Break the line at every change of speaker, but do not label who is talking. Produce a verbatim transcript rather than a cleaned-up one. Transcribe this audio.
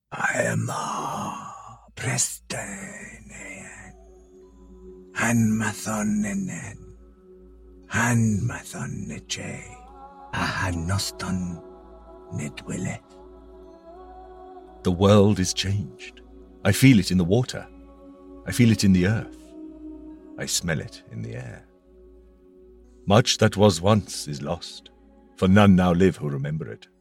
I am Prestenean. Hanmathonenen. Hanmathon neche. Ahanoston nedwille.
The world is changed. I feel it in the water. I feel it in the earth. I smell it in the air. Much that was once is lost, for none now live who remember it.